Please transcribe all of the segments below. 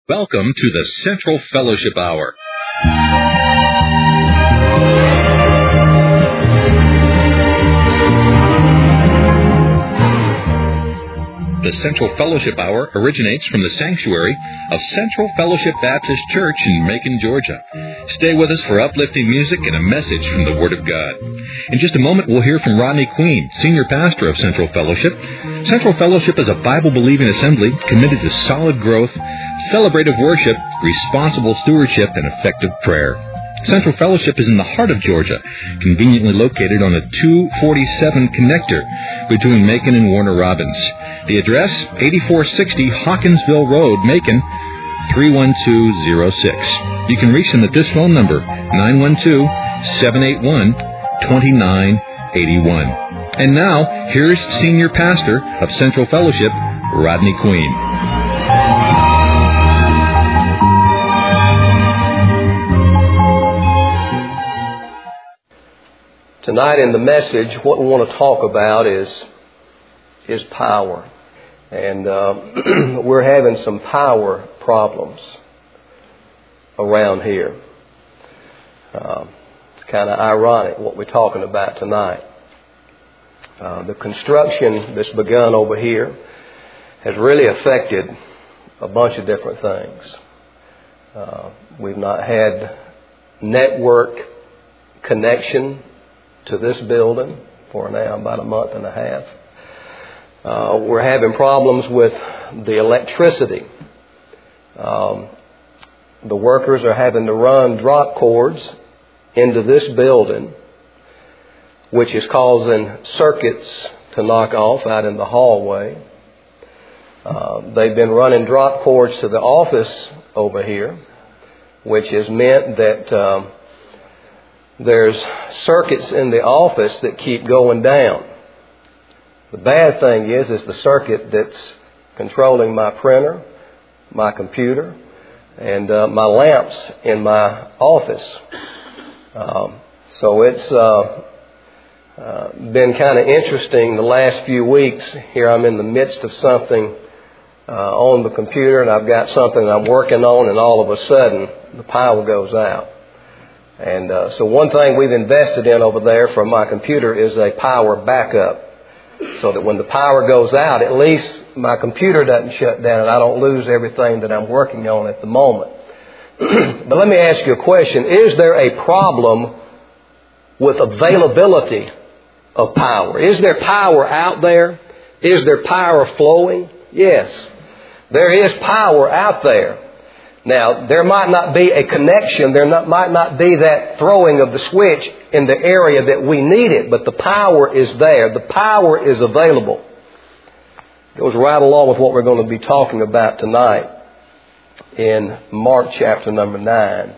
Welcome to the Central Fellowship Hour. The Central Fellowship Hour originates from the sanctuary of Central Fellowship Baptist Church in Macon, Georgia. Stay with us for uplifting music and a message from the Word of God. In just a moment, we'll hear from Rodney Queen, Senior Pastor of Central Fellowship. Central Fellowship is a Bible-believing assembly committed to solid growth, celebrative worship, responsible stewardship, and effective prayer. Central Fellowship is in the heart of Georgia, conveniently located on a 247 connector between Macon and Warner Robins. The address, 8460 Hawkinsville Road, Macon, 31206. You can reach them at this phone number, 912-781-2981. And now, here's Senior Pastor of Central Fellowship, Rodney Queen. Tonight in the message, what we want to talk about is power. And we're having some power problems around here. It's kind of ironic what we're talking about tonight. The construction that's begun over here has really affected a bunch of different things. We've not had network connection to this building for now about a month and a half. We're having problems with the electricity. The workers are having to run drop cords into this building, which is causing circuits to knock off out in the hallway. They've been running drop cords to the office over here, which has meant that there's circuits in the office that keep going down. The bad thing is the circuit that's controlling my printer, my computer, and my lamps in my office. So it's been kind of interesting the last few weeks. Here I'm in the midst of something on the computer, and I've got something I'm working on, and all of a sudden the power goes out. And so one thing we've invested in over there for my computer is a power backup, so that when the power goes out, at least my computer doesn't shut down and I don't lose everything that I'm working on at the moment. But let me ask you a question. Is there a problem with availability of power? Is there power out there? Is there power flowing? Yes, there is power out there. Now, there might not be a connection, might not be that throwing of the switch in the area that we need it, but the power is there. The power is available. It goes right along with what we're going to be talking about tonight in Mark chapter number 9.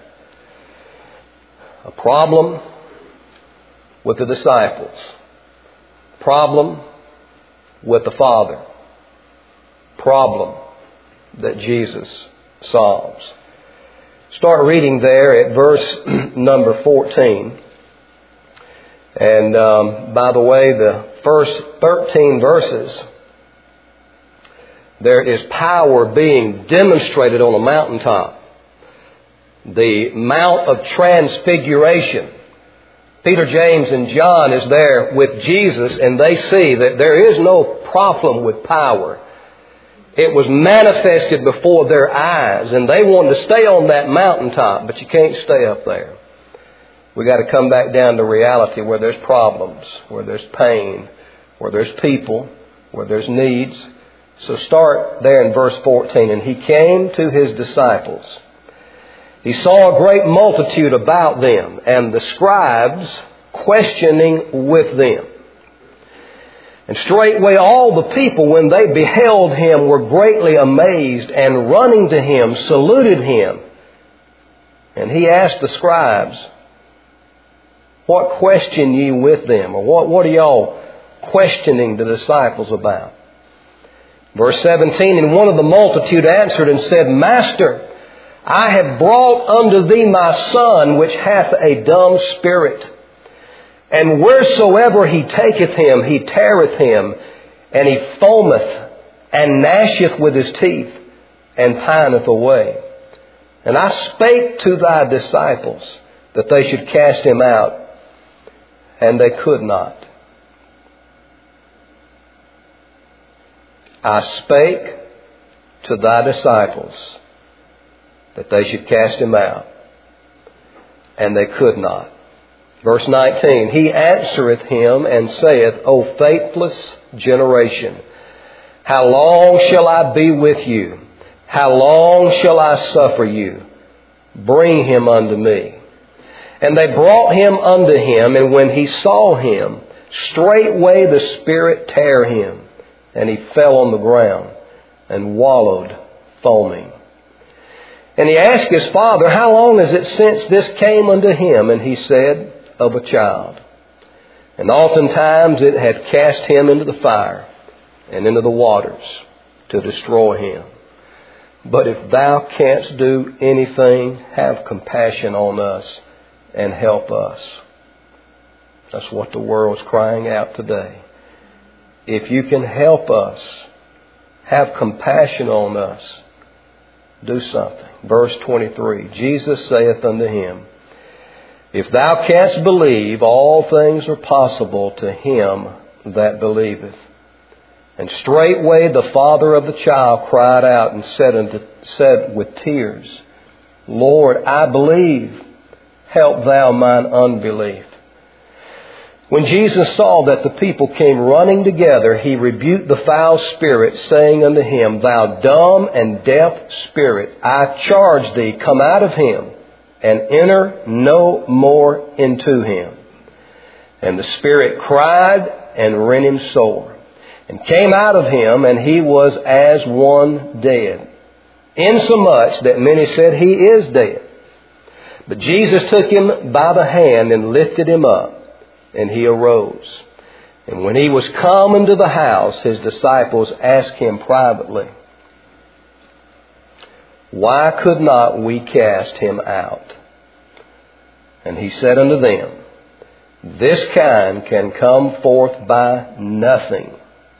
A problem with the disciples. Problem with the Father. Problem that Jesus solves. Start reading there at verse number 14. And by the way, the first 13 verses, there is power being demonstrated on a mountaintop. The Mount of Transfiguration. Peter, James, and John is there with Jesus, and they see that there is no problem with power. It was manifested before their eyes, and they wanted to stay on that mountaintop, but you can't stay up there. We got to come back down to reality where there's problems, where there's pain, where there's people, where there's needs. So start there in verse 14. And he came to his disciples. He saw a great multitude about them, and the scribes questioning with them. And straightway all the people, when they beheld him, were greatly amazed, and running to him, saluted him. And he asked the scribes, what question ye with them? Or what are y'all questioning the disciples about? Verse 17, and one of the multitude answered and said, Master, I have brought unto thee my son, which hath a dumb spirit. And wheresoever he taketh him, he teareth him, and he foameth, and gnasheth with his teeth, and pineth away. And I spake to thy disciples that they should cast him out, and they could not. I spake to thy disciples that they should cast him out, and they could not. Verse 19, He answereth him and saith, O faithless generation, how long shall I be with you? How long shall I suffer you? Bring him unto me. And they brought him unto him, and when he saw him, straightway the spirit tare him, and he fell on the ground and wallowed foaming. And he asked his father, How long is it since this came unto him? And he said, Of a child. And oftentimes it hath cast him into the fire and into the waters to destroy him. But if thou canst do anything, have compassion on us and help us. That's what the world's crying out today. If you can help us, have compassion on us, do something. Verse 23, Jesus saith unto him, If thou canst believe, all things are possible to him that believeth. And straightway the father of the child cried out and said with tears, Lord, I believe, help thou mine unbelief. When Jesus saw that the people came running together, he rebuked the foul spirit, saying unto him, Thou dumb and deaf spirit, I charge thee, come out of him, and enter no more into him. And the spirit cried and rent him sore, and came out of him, and he was as one dead, insomuch that many said, He is dead. But Jesus took him by the hand and lifted him up, and he arose. And when he was come into the house, his disciples asked him privately, Why could not we cast him out? And he said unto them, This kind can come forth by nothing,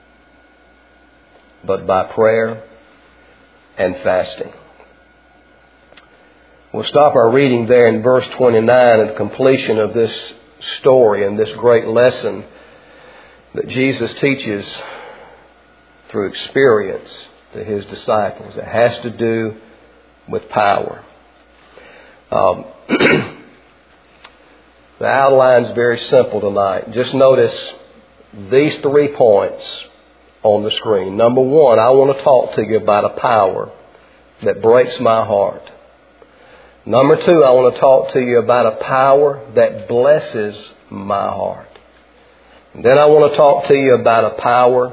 but by prayer and fasting. We'll stop our reading there in verse 29 at the completion of this story and this great lesson that Jesus teaches through experience to his disciples. It has to do with power. The outline's very simple tonight. Just notice these 3 points on the screen. Number 1, I want to talk to you about a power that breaks my heart. Number 2, I want to talk to you about a power that blesses my heart. And then I want to talk to you about a power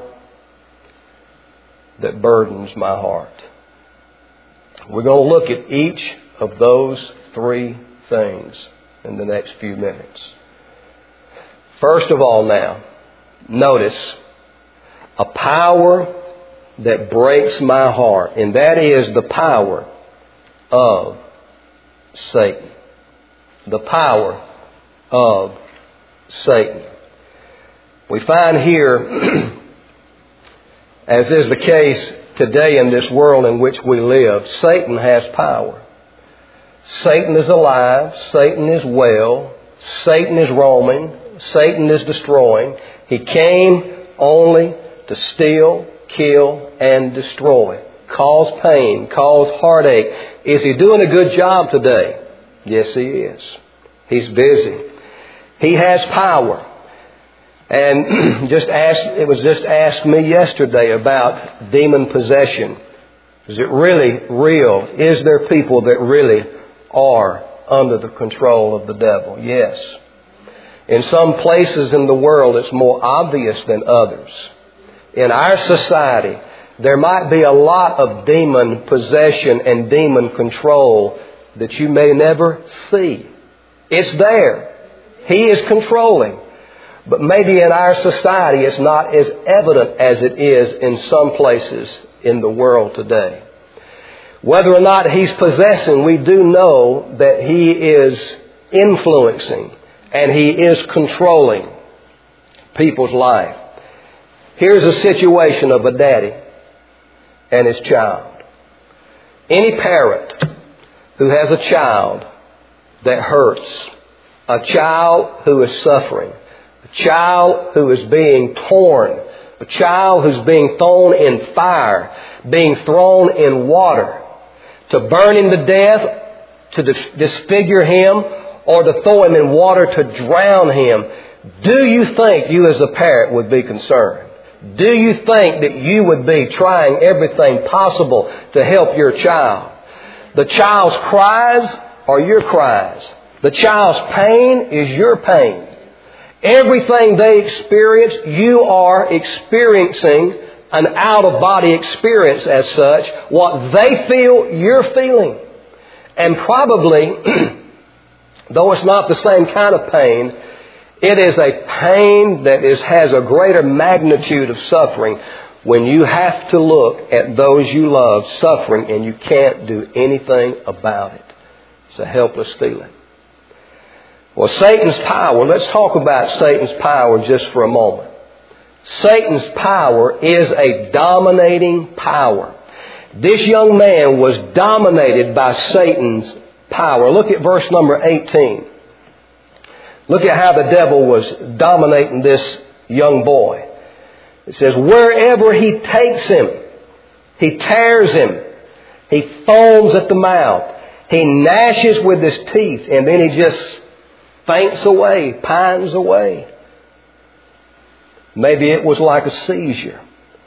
that burdens my heart. We're going to look at each of those 3 things in the next few minutes. First of all now, notice a power that breaks my heart, and that is the power of Satan. The power of Satan. We find here, as is the case today in this world in which we live, Satan has power. Satan is alive. Satan is well. Satan is roaming. Satan is destroying. He came only to steal, kill, and destroy. Cause pain, cause heartache. Is he doing a good job today? Yes, he is. He's busy. He has power. And it was just asked me yesterday about demon possession. Is it really real? Is there people that really are under the control of the devil? Yes. In some places in the world, it's more obvious than others. In our society, there might be a lot of demon possession and demon control that you may never see. It's there. He is controlling. But maybe in our society it's not as evident as it is in some places in the world today. Whether or not he's possessing, we do know that he is influencing and he is controlling people's life. Here's a situation of a daddy and his child. Any parent who has a child that hurts, a child who is suffering, a child who is being torn, a child who's being thrown in fire, being thrown in water, to burn him to death, to disfigure him, or to throw him in water to drown him, do you think you as a parent would be concerned? Do you think that you would be trying everything possible to help your child? The child's cries are your cries. The child's pain is your pain. Everything they experience, you are experiencing an out-of-body experience as such. What they feel, you're feeling. And probably, though it's not the same kind of pain, it is a pain that has a greater magnitude of suffering when you have to look at those you love suffering and you can't do anything about it. It's a helpless feeling. Well, Satan's power, let's talk about Satan's power just for a moment. Satan's power is a dominating power. This young man was dominated by Satan's power. Look at verse number 18. Look at how the devil was dominating this young boy. It says, wherever he takes him, he tears him. He foams at the mouth. He gnashes with his teeth, and then he just faints away, pines away. Maybe it was like a seizure.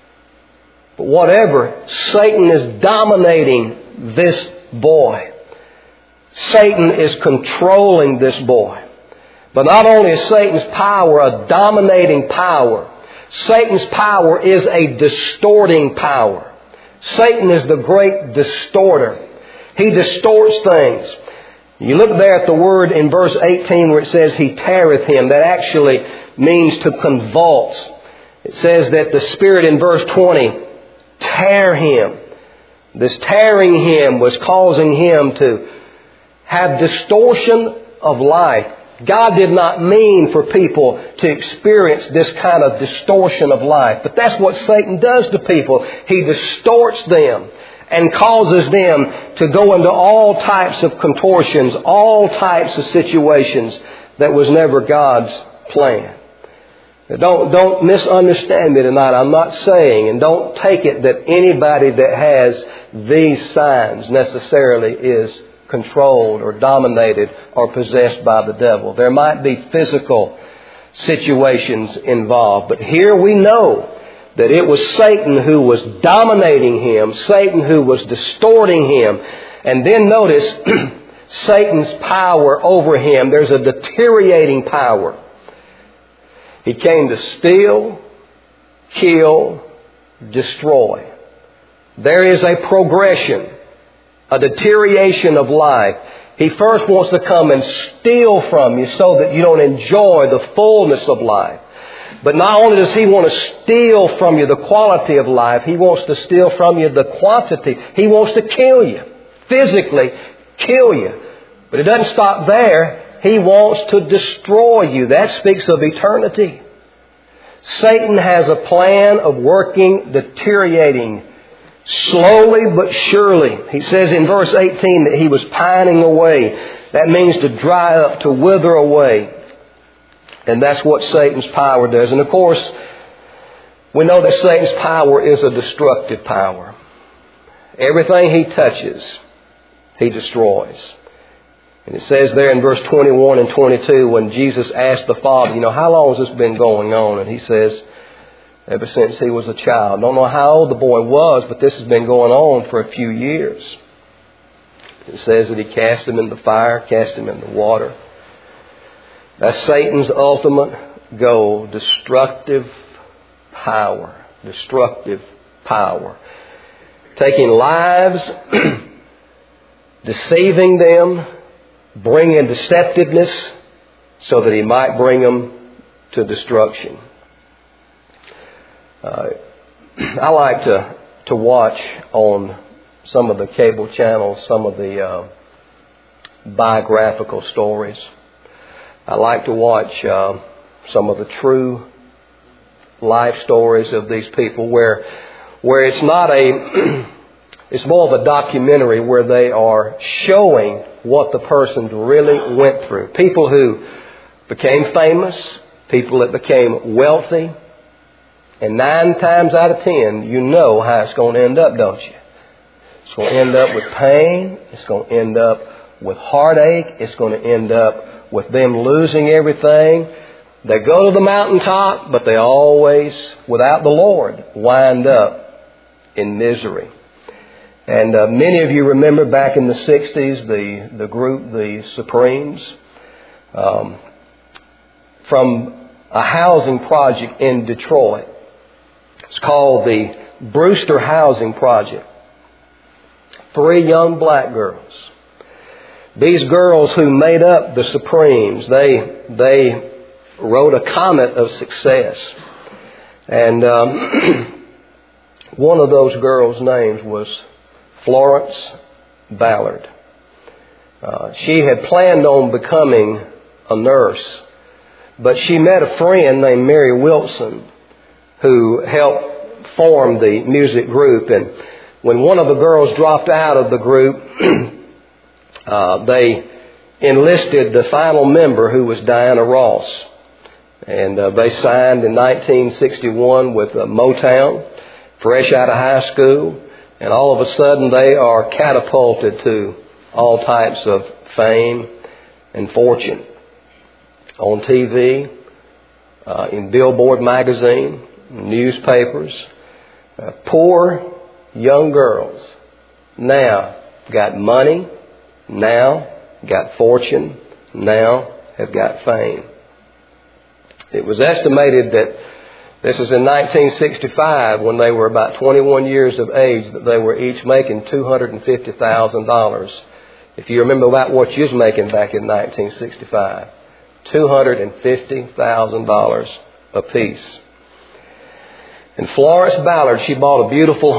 But whatever, Satan is dominating this boy. Satan is controlling this boy. But not only is Satan's power a dominating power, Satan's power is a distorting power. Satan is the great distorter. He distorts things. You look there at the word in verse 18 where it says, he teareth him. That actually means to convulse. It says that the Spirit in verse 20, tear him. This tearing him was causing him to have distortion of life. God did not mean for people to experience this kind of distortion of life. But that's what Satan does to people. He distorts them and causes them to go into all types of contortions, all types of situations that was never God's plan. Don't misunderstand me tonight. I'm not saying, and don't take it that anybody that has these signs necessarily is controlled or dominated or possessed by the devil. There might be physical situations involved. But here we know that it was Satan who was dominating him, Satan who was distorting him. And then notice Satan's power over him. There's a deteriorating power. He came to steal, kill, destroy. There is a progression, a deterioration of life. He first wants to come and steal from you so that you don't enjoy the fullness of life. But not only does he want to steal from you the quality of life, he wants to steal from you the quantity. He wants to kill you, physically kill you. But it doesn't stop there. He wants to destroy you. That speaks of eternity. Satan has a plan of working, deteriorating, slowly but surely. He says in verse 18 that he was pining away. That means to dry up, to wither away. And that's what Satan's power does. And of course, we know that Satan's power is a destructive power. Everything he touches, he destroys. And it says there in verse 21 and 22, when Jesus asked the Father, how long has this been going on? And he says, ever since he was a child. Don't know how old the boy was, but this has been going on for a few years. It says that he cast him in the fire, cast him in the water. That's Satan's ultimate goal, destructive power. Destructive power. Taking lives, deceiving them, bringing deceptiveness so that he might bring them to destruction. I like to watch on some of the cable channels, some of the biographical stories. I like to watch some of the true life stories of these people where it's not It's more of a documentary where they are showing what the person really went through. People who became famous, people that became wealthy, and 9 times out of 10, you know how it's going to end up, don't you? It's going to end up with pain. It's going to end up with heartache. It's going to end up with them losing everything. They go to the mountaintop, but they always, without the Lord, wind up in misery. And many of you remember back in the 60s, the group, the Supremes, from a housing project in Detroit. It's called the Brewster Housing Project. 3 young black girls. These girls who made up the Supremes, they rode a comet of success. And one of those girls' names was Florence Ballard. She had planned on becoming a nurse, but she met a friend named Mary Wilson who helped form the music group. And when one of the girls dropped out of the group, they enlisted the final member, who was Diana Ross. And they signed in 1961 with Motown, fresh out of high school. And all of a sudden they are catapulted to all types of fame and fortune. On TV, in Billboard magazine, newspapers. Poor young girls now got money, now got fortune, now have got fame. It was estimated that this was in 1965, when they were about 21 years of age, that they were each making $250,000. If you remember about what you was making back in 1965, $250,000 apiece. And Florence Ballard, she bought a beautiful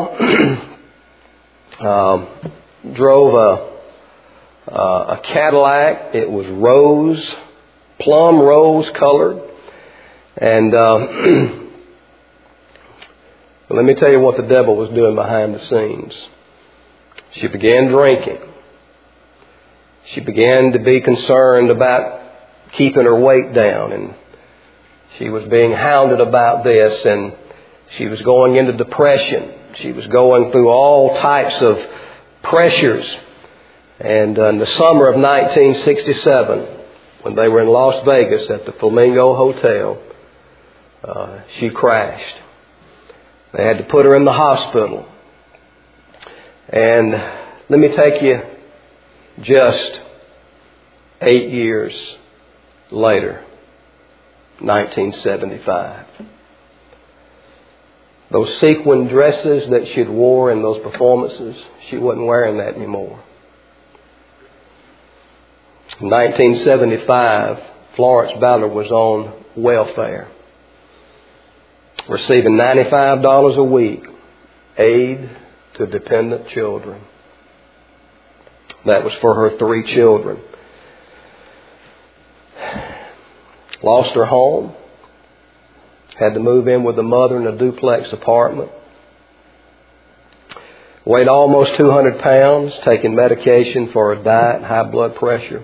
home, drove a Cadillac. It was plum rose colored. And let me tell you what the devil was doing behind the scenes. She began drinking. She began to be concerned about keeping her weight down, and she was being hounded about this, and she was going into depression. She was going through all types of pressures. And in the summer of 1967, when they were in Las Vegas at the Flamingo Hotel, she crashed. They had to put her in the hospital. And let me take you just 8 years later, 1975. Those sequin dresses that she'd wore in those performances, she wasn't wearing that anymore. In 1975, Florence Ballard was on welfare, receiving $95 a week, aid to dependent children. That was for her 3 children. Lost her home. Had to move in with the mother in a duplex apartment. Weighed almost 200 pounds, taking medication for her diet and high blood pressure.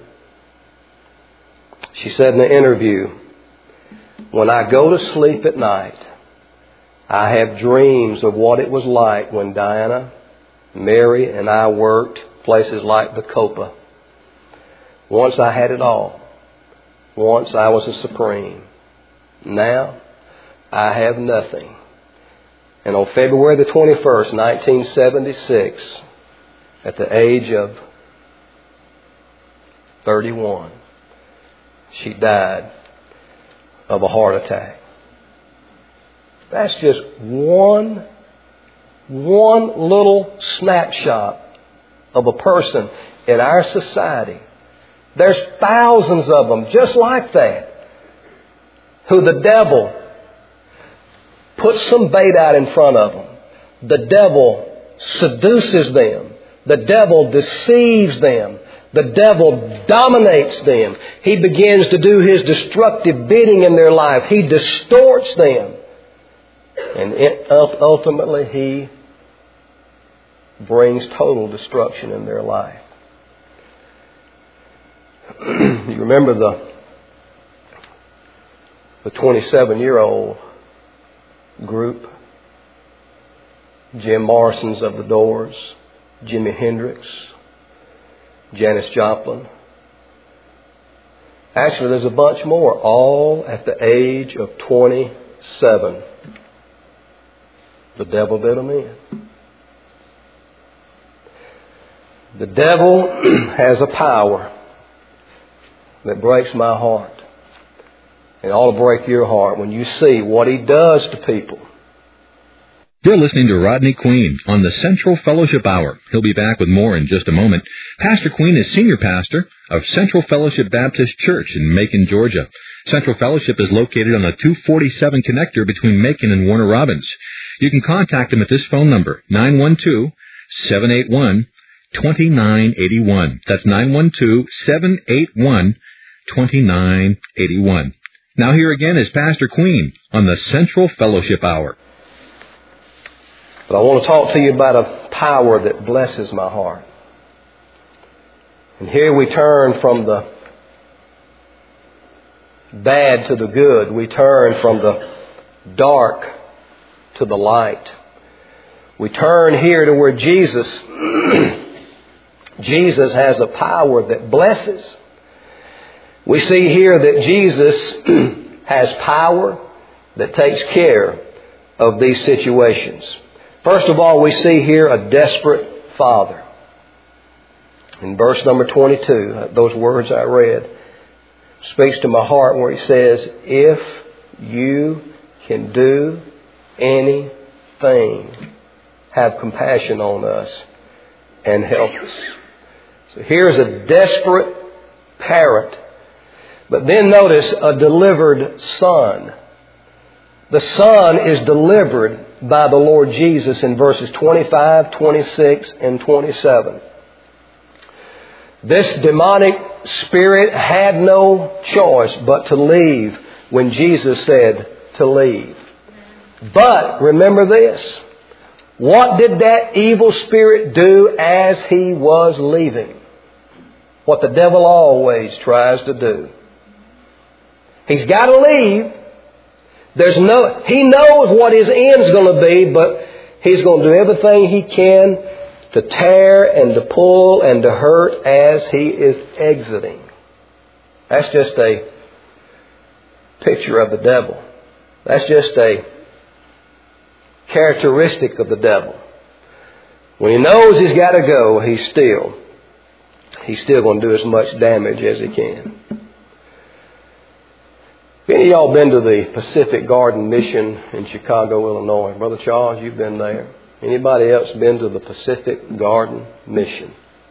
She said in the interview, "When I go to sleep at night, I have dreams of what it was like when Diana, Mary, and I worked places like the Copa. Once I had it all. Once I was a supreme. Now I have nothing." And on February the 21st, 1976, at the age of 31, she died of a heart attack. That's just one little snapshot of a person in our society. There's thousands of them just like that, who the devil puts some bait out in front of them. The devil seduces them. The devil deceives them. The devil dominates them. He begins to do his destructive bidding in their life. He distorts them. And ultimately he brings total destruction in their life. You remember the 27-year-old group, Jim Morrison's of the Doors, Jimi Hendrix, Janis Joplin. Actually, there's a bunch more, all at the age of 27. The devil did them in. The devil has a power that breaks my heart. It ought to break your heart when you see what he does to people. You're listening to Rodney Queen on the Central Fellowship Hour. He'll be back with more in just a moment. Pastor Queen is senior pastor of Central Fellowship Baptist Church in Macon, Georgia. Central Fellowship is located on the 247 connector between Macon and Warner Robins. You can contact him at this phone number, 912-781-2981. That's 912-781-2981. Now here again is Pastor Queen on the Central Fellowship Hour. But I want to talk to you about a power that blesses my heart. And here we turn from the bad to the good. We turn from the dark to the light. We turn here to where Jesus has a power that blesses. We see here that Jesus has power that takes care of these situations. First of all, we see here a desperate father. In verse number 22, those words I read, speaks to my heart where he says, if you can do anything, have compassion on us and help us. So here's a desperate parent. But then notice a delivered son. The son is delivered by the Lord Jesus in verses 25, 26, and 27. This demonic spirit had no choice but to leave when Jesus said to leave. But remember this. What did that evil spirit do as he was leaving? What the devil always tries to do. He's got to leave. He knows what his end's going to be, but he's going to do everything he can to tear and to pull and to hurt as he is exiting. That's just a picture of the devil. That's just a characteristic of the devil. When he knows he's got to go, he's still going to do as much damage as he can. Any of y'all been to the Pacific Garden Mission in Chicago, Illinois? Brother Charles, you've been there. Anybody else been to the Pacific Garden Mission?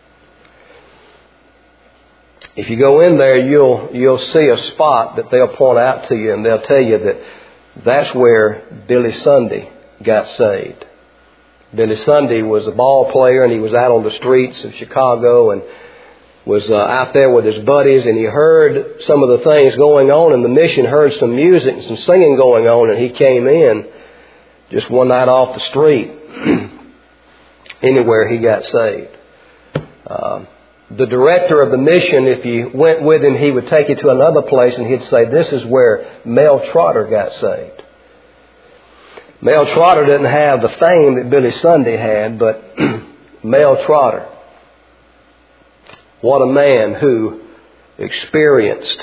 If you go in there, you'll see a spot that they'll point out to you, and they'll tell you that that's where Billy Sunday got saved. Billy Sunday was a ball player, and he was out on the streets of Chicago and was out there with his buddies, and he heard some of the things going on in the mission, heard some music and some singing going on, and he came in just one night off the street. Anywhere he got saved. The director of the mission, if you went with him, he would take you to another place and he'd say, this is where Mel Trotter got saved. Mel Trotter didn't have the fame that Billy Sunday had, but Mel Trotter, what a man who experienced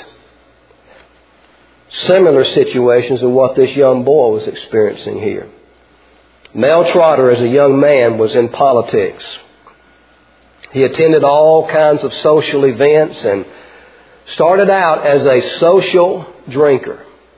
similar situations to what this young boy was experiencing here. Mel Trotter, as a young man, was in politics. He attended all kinds of social events and started out as a social drinker.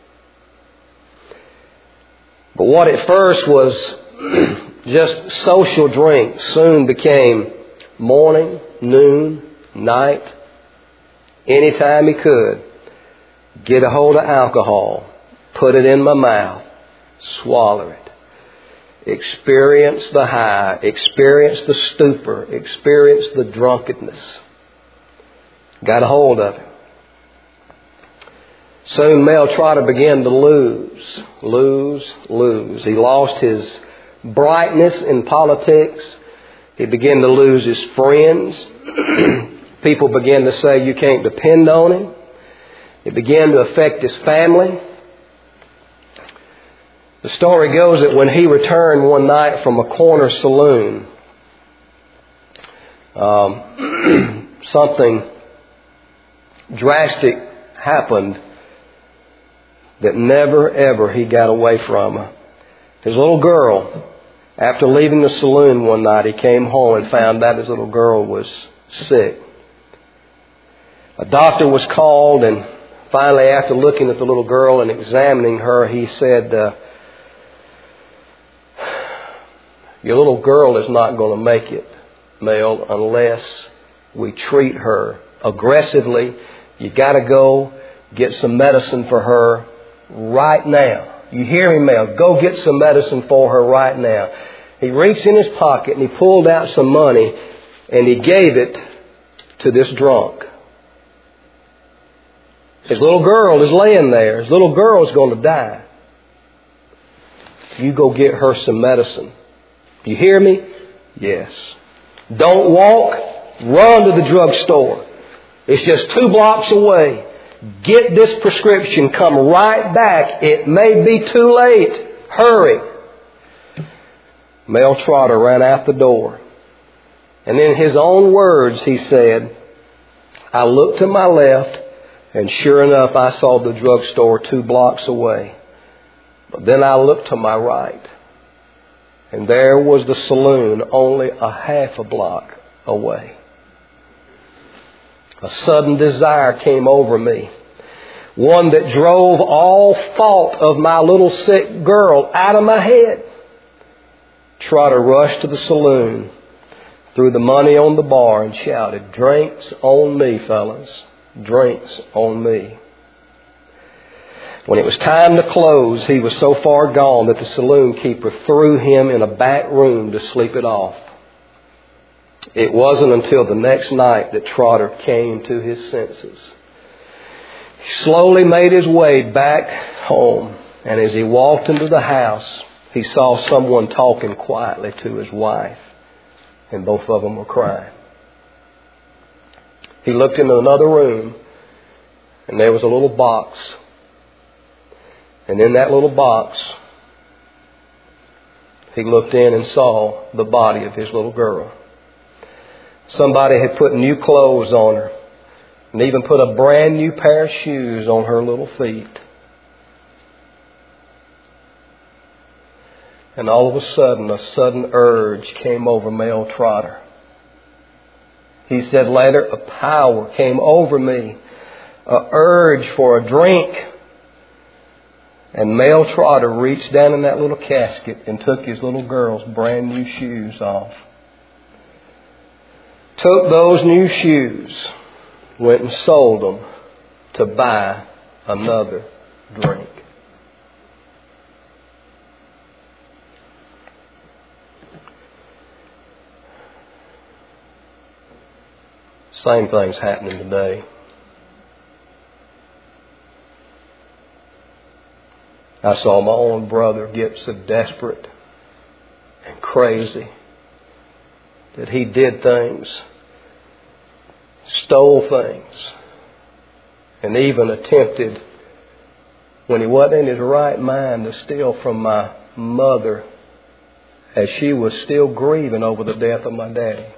But what at first was just social drink soon became morning, noon, night, anytime he could, get a hold of alcohol, put it in my mouth, swallow it. Experience the high, experience the stupor, experience the drunkenness. Got a hold of it. Soon Mel Trotter began to lose. He lost his brightness in politics. He began to lose his friends. People began to say you can't depend on him. It began to affect his family. The story goes that when he returned one night from a corner saloon, something drastic happened that never ever he got away from. His little girl, after leaving the saloon one night, he came home and found out his little girl was sick. A doctor was called, and finally, after looking at the little girl and examining her, he said, your little girl is not going to make it, Mel, unless we treat her aggressively. You got to go get some medicine for her right now. You hear me, Mel? Go get some medicine for her right now. He reached in his pocket and he pulled out some money and he gave it to this drunk. His little girl is laying there. His little girl is going to die. You go get her some medicine. You hear me? Yes. Don't walk. Run to the drugstore. It's just 2 blocks away. Get this prescription. Come right back. It may be too late. Hurry. Mel Trotter ran out the door. And in his own words, he said, I looked to my left, and sure enough, I saw the drugstore 2 blocks away. But then I looked to my right, and there was the saloon only a half a block away. A sudden desire came over me, one that drove all thought of my little sick girl out of my head. Trotter rushed to the saloon, threw the money on the bar, and shouted, drinks on me, fellas. Drinks on me. When it was time to close, he was so far gone that the saloon keeper threw him in a back room to sleep it off. It wasn't until the next night that Trotter came to his senses. He slowly made his way back home, and as he walked into the house, he saw someone talking quietly to his wife, and both of them were crying. He looked into another room, and there was a little box. And in that little box, he looked in and saw the body of his little girl. Somebody had put new clothes on her and even put a brand new pair of shoes on her little feet. And all of a sudden urge came over Mel Trotter. He said later, a power came over me, an urge for a drink. And Mel Trotter reached down in that little casket and took his little girl's brand new shoes off. Took those new shoes, went and sold them to buy another drink. Same thing's happening today. I saw my own brother get so desperate and crazy that he did things, stole things, and even attempted, when he wasn't in his right mind, to steal from my mother as she was still grieving over the death of my daddy.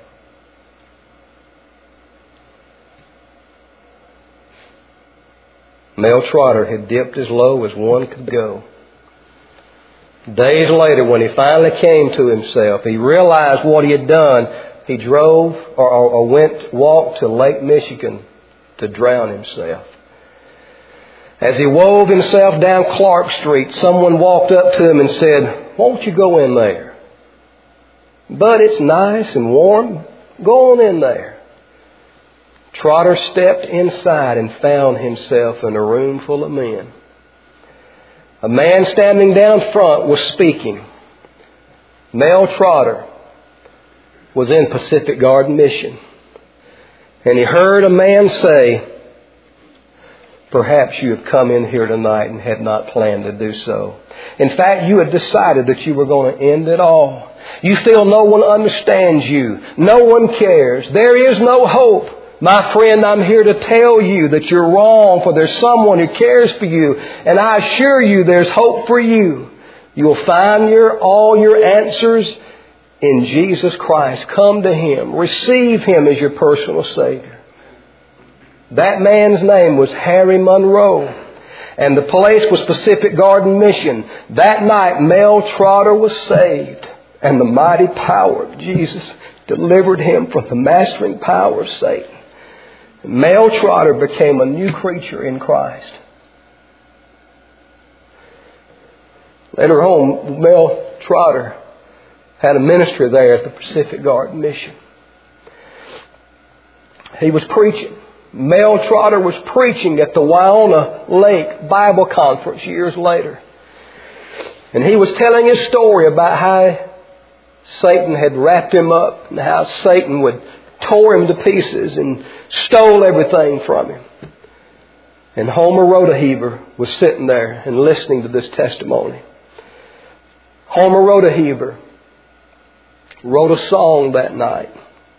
Mel Trotter had dipped as low as one could go. Days later, when he finally came to himself, he realized what he had done. He drove or walked to Lake Michigan to drown himself. As he wove himself down Clark Street, someone walked up to him and said, "Won't you go in there? But it's nice and warm. Go on in there." Trotter stepped inside and found himself in a room full of men. A man standing down front was speaking. Mel Trotter was in Pacific Garden Mission. And he heard a man say, Perhaps you have come in here tonight and had not planned to do so. In fact, you had decided that you were going to end it all. You feel no one understands you. No one cares. There is no hope. My friend, I'm here to tell you that you're wrong, for there's someone who cares for you. And I assure you there's hope for you. You'll find all your answers in Jesus Christ. Come to Him. Receive Him as your personal Savior. That man's name was Harry Monroe. And the place was Pacific Garden Mission. That night, Mel Trotter was saved. And the mighty power of Jesus delivered him from the mastering power of Satan. Mel Trotter became a new creature in Christ. Later on, Mel Trotter had a ministry there at the Pacific Garden Mission. He was preaching. Mel Trotter was preaching at the Waiona Lake Bible Conference years later. And he was telling his story about how Satan had wrapped him up and how Satan tore him to pieces and stole everything from him. And Homer Rodeheaver was sitting there and listening to this testimony. Homer Rodeheaver wrote a song that night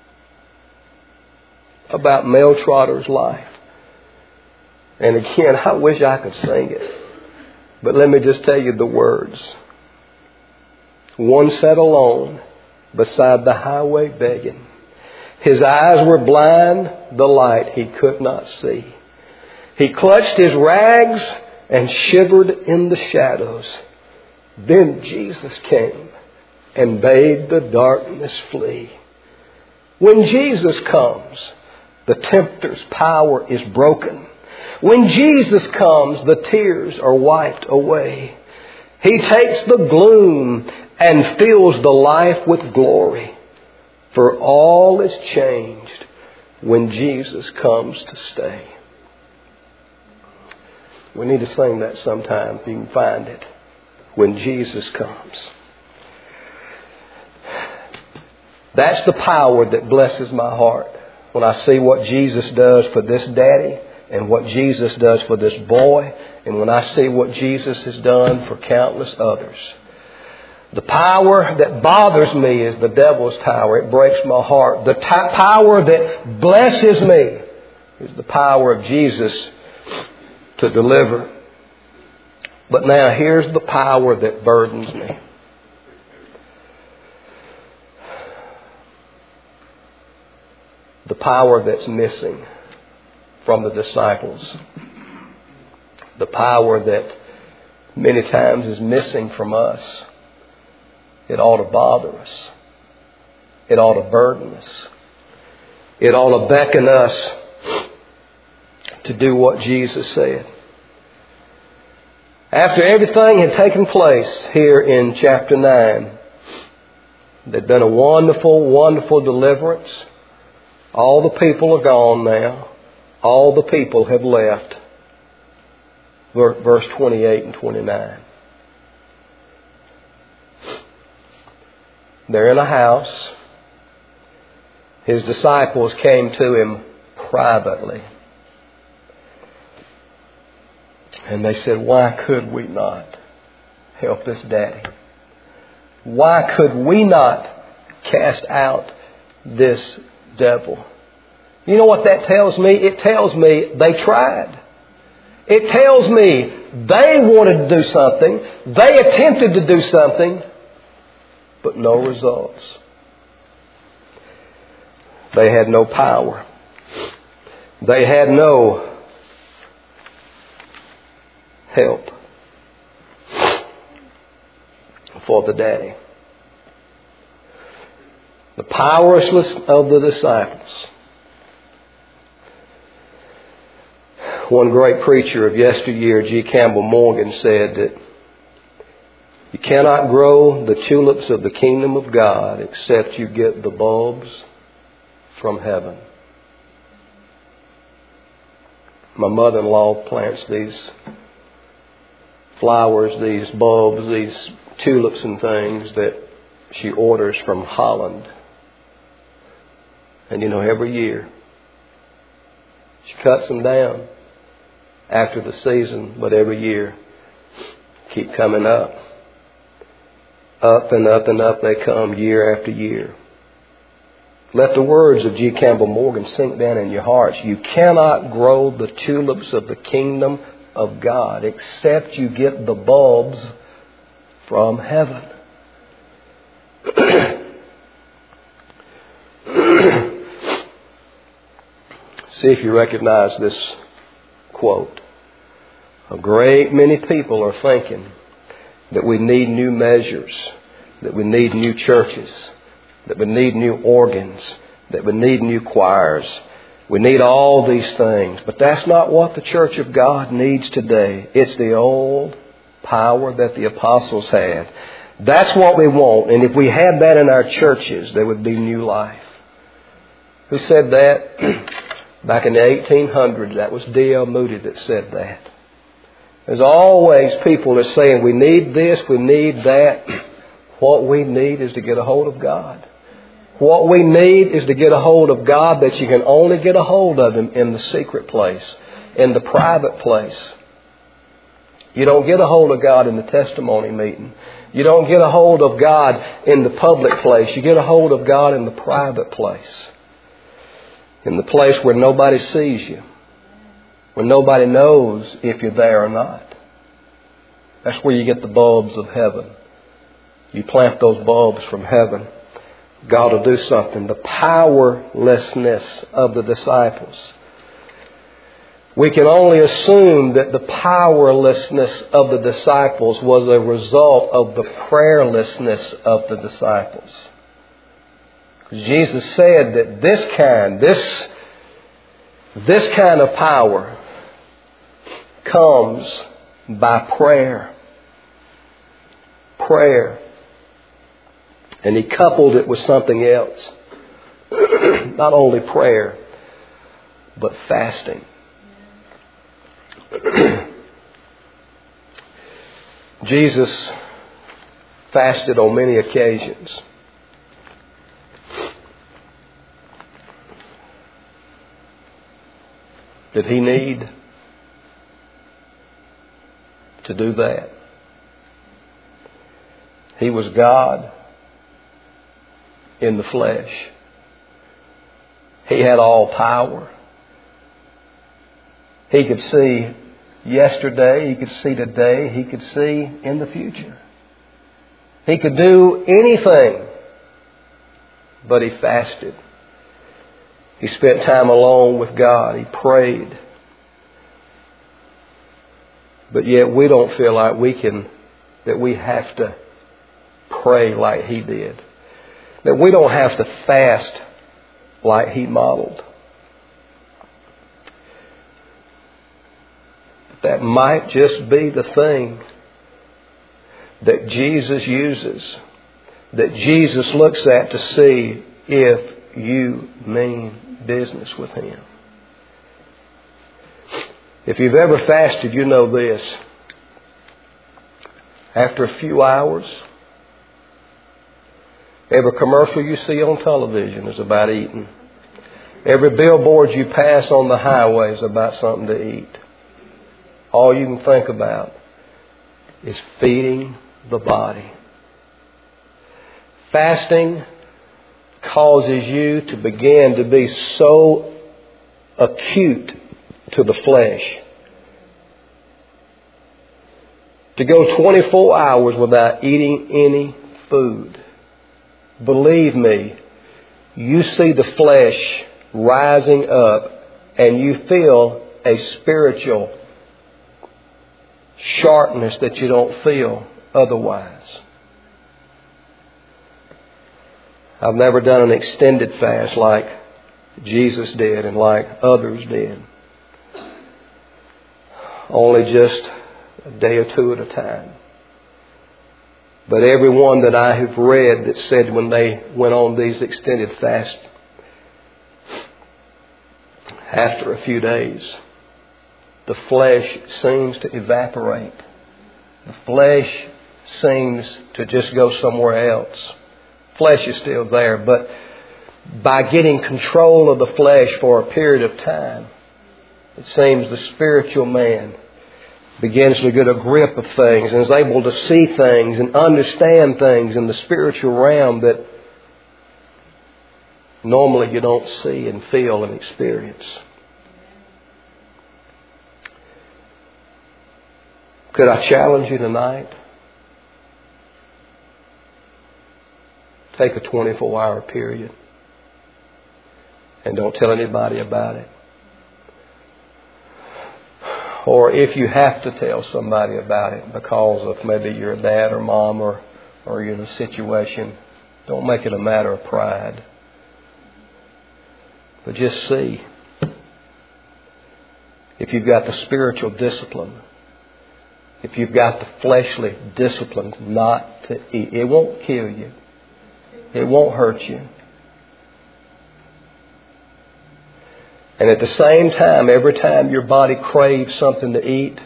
about Mel Trotter's life. And again, I wish I could sing it. But let me just tell you the words. One sat alone beside the highway begging. His eyes were blind, the light he could not see. He clutched his rags and shivered in the shadows. Then Jesus came and bade the darkness flee. When Jesus comes, the tempter's power is broken. When Jesus comes, the tears are wiped away. He takes the gloom and fills the life with glory. For all is changed when Jesus comes to stay. We need to sing that sometime if you can find it. When Jesus comes. That's the power that blesses my heart. When I see what Jesus does for this daddy and what Jesus does for this boy, and when I see what Jesus has done for countless others. The power that bothers me is the devil's tower. It breaks my heart. The power that blesses me is the power of Jesus to deliver. But now here's the power that burdens me. The power that's missing from the disciples. The power that many times is missing from us. It ought to bother us. It ought to burden us. It ought to beckon us to do what Jesus said. After everything had taken place here in chapter 9, there'd been a wonderful, wonderful deliverance. All the people are gone now. All the people have left. Verse 28 and 29. They're in a house. His disciples came to him privately. And they said, why could we not help this daddy? Why could we not cast out this devil? You know what that tells me? It tells me they tried. It tells me they wanted to do something. They attempted to do something, but no results. They had no power. They had no help for the daddy. The powerlessness of the disciples. One great preacher of yesteryear, G. Campbell Morgan, said that you cannot grow the tulips of the kingdom of God except you get the bulbs from heaven. My mother-in-law plants these flowers, these bulbs, these tulips and things that she orders from Holland. And every year she cuts them down after the season, but every year keep coming up. Up and up and up they come year after year. Let the words of G. Campbell Morgan sink down in your hearts. You cannot grow the tulips of the kingdom of God except you get the bulbs from heaven. See if you recognize this quote. A great many people are thinking that we need new measures, that we need new churches, that we need new organs, that we need new choirs. We need all these things. But that's not what the church of God needs today. It's the old power that the apostles had. That's what we want. And if we had that in our churches, there would be new life. Who said that? Back in the 1800s, that was D.L. Moody that said that. There's always people that are saying, we need this, we need that. What we need is to get a hold of God. What we need is to get a hold of God, that you can only get a hold of Him in the secret place, in the private place. You don't get a hold of God in the testimony meeting. You don't get a hold of God in the public place. You get a hold of God in the private place. In the place where nobody sees you. Where nobody knows if you're there or not. That's where you get the bulbs of heaven. You plant those bulbs from heaven. God will do something. The powerlessness of the disciples. We can only assume that the powerlessness of the disciples was a result of the prayerlessness of the disciples. Jesus said that this kind of power comes by prayer. Prayer. And He coupled it with something else. Not only prayer, but fasting. Jesus fasted on many occasions. Did He need to do that? He was God in the flesh. He had all power. He could see yesterday, He could see today, He could see in the future. He could do anything, but He fasted. He spent time alone with God. He prayed. But yet we don't feel like that we have to pray like He did. That we don't have to fast like He modeled. That might just be the thing that Jesus uses, that Jesus looks at to see if you mean business with Him. If you've ever fasted, you know this. After a few hours, every commercial you see on television is about eating. Every billboard you pass on the highway is about something to eat. All you can think about is feeding the body. Fasting causes you to begin to be so acute to the flesh. To go 24 hours without eating any food. Believe me, you see the flesh rising up and you feel a spiritual sharpness that you don't feel otherwise. I've never done an extended fast like Jesus did and like others did. Only just a day or two at a time. But everyone that I have read that said when they went on these extended fasts, after a few days, the flesh seems to evaporate. The flesh seems to just go somewhere else. Flesh is still there, but by getting control of the flesh for a period of time, it seems the spiritual man begins to get a grip of things and is able to see things and understand things in the spiritual realm that normally you don't see and feel and experience. Could I challenge you tonight? Take a 24-hour period and don't tell anybody about it. Or if you have to tell somebody about it because of maybe you're a dad or mom or you're in a situation, don't make it a matter of pride. But just see if you've got the spiritual discipline, if you've got the fleshly discipline not to eat. It won't kill you. It won't hurt you. And at the same time, every time your body craves something to eat,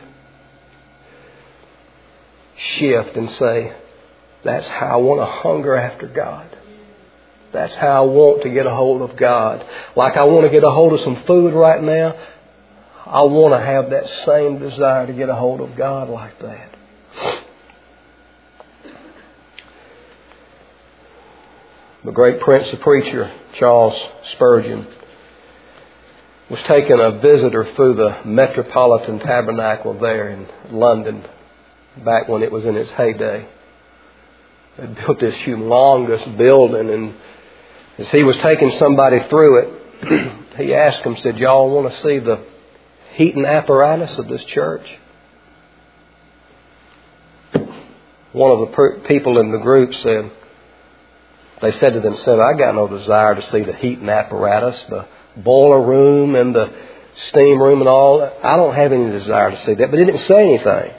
shift and say, that's how I want to hunger after God. That's how I want to get a hold of God. Like I want to get a hold of some food right now, I want to have that same desire to get a hold of God like that. The great Prince and preacher, Charles Spurgeon, was taking a visitor through the Metropolitan Tabernacle there in London back when it was in its heyday. They built this humongous building, and as he was taking somebody through it, he asked them, said, y'all want to see the heating apparatus of this church? One of the people in the group said, they said to themselves, I got no desire to see the heating apparatus, the boiler room and the steam room and all. I don't have any desire to see that. But he didn't say anything.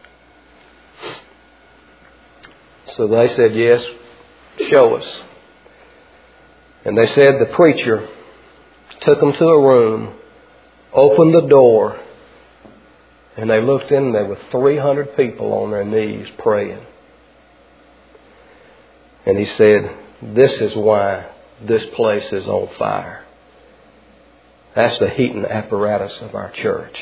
So they said, yes, show us. And they said the preacher took them to a room, opened the door, and they looked in and there were 300 people on their knees praying. And he said, this is why this place is on fire. That's the heating apparatus of our church.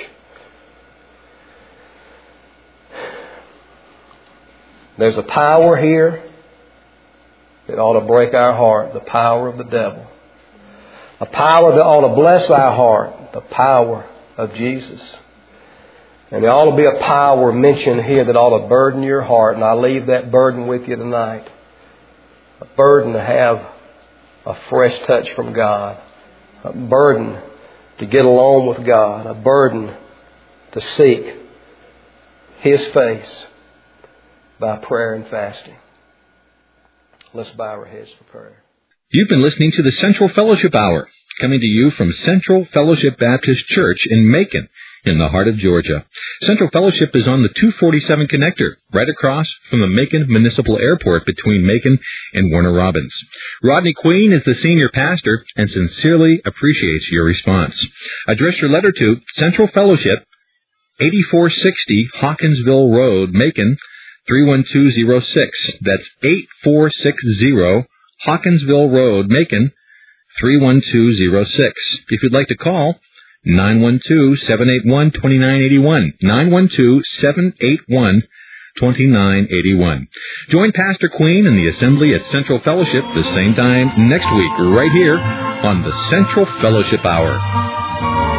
There's a power here that ought to break our heart, the power of the devil. A power that ought to bless our heart, the power of Jesus. And there ought to be a power mentioned here that ought to burden your heart. And I leave that burden with you tonight. A burden to have a fresh touch from God. A burden to get along with God. A burden to seek His face by prayer and fasting. Let's bow our heads for prayer. You've been listening to the Central Fellowship Hour, coming to you from Central Fellowship Baptist Church in Macon, in the heart of Georgia. Central Fellowship is on the 247 connector, right across from the Macon Municipal Airport between Macon and Warner Robins. Rodney Queen is the senior pastor and sincerely appreciates your response. Address your letter to Central Fellowship, 8460 Hawkinsville Road, Macon, 31206. That's 8460 Hawkinsville Road, Macon, 31206. If you'd like to call, 912-781-2981. 912-781-2981. Join Pastor Queen and the Assembly at Central Fellowship the same time next week, right here on the Central Fellowship Hour.